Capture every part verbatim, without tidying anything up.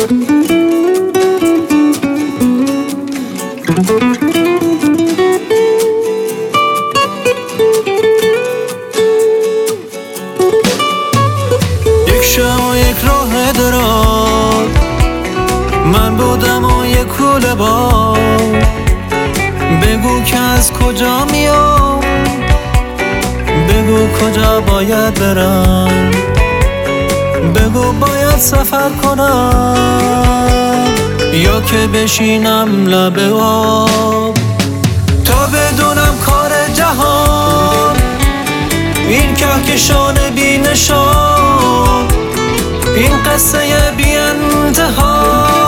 یک شب و یک راه دراز من بودم و یک کوله بار. بگو که از کجا میام، بگو کجا باید برم، بگو باید سفر کنم یا که بشینم لب آب تا بدونم کار جهان. این کهکشان بی نشان، این قصه بی انتها،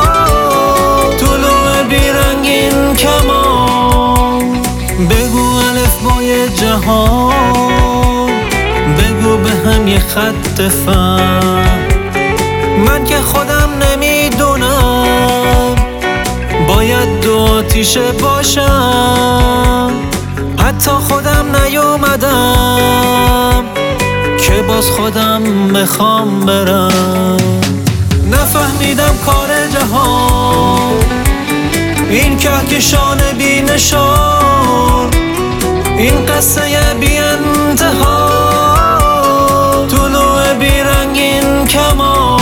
طلوع بی رنگین کمان. بگو الفبای جهان، بگو به هم یه خط فهم. من که خودم نمیدونم باید دو آتیشه باشم، حتی خودم نیومدم که باز خودم میخوام برم. نفهمیدم کار جهان، این کهکشان بی نشان، این قصه بی انتها، طلوع بی رنگین کمان.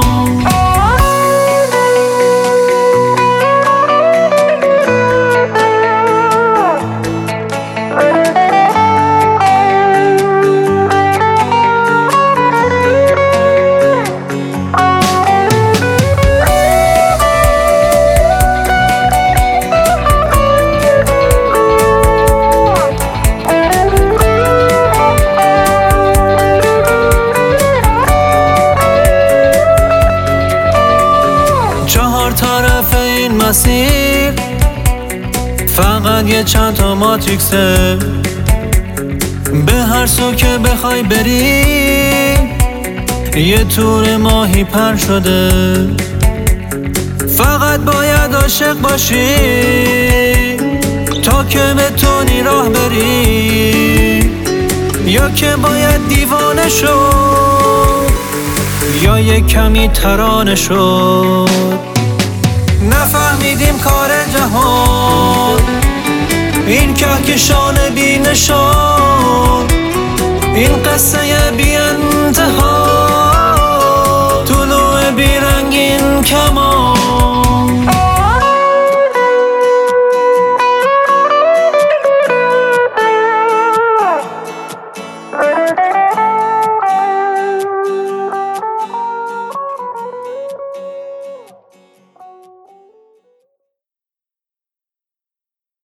طرف این مسیر فقط یه چند تا ماتریکسه، به هر سو که بخوای بری یه تور ماهی پر شده. فقط باید عاشق باشی تا که بتونی راه بری، یا که باید دیوانه شد یا یه کمی ترانه شد. نفهمیدیم کار جهان، این کهکشان بی نشان، این قصه بی انتها،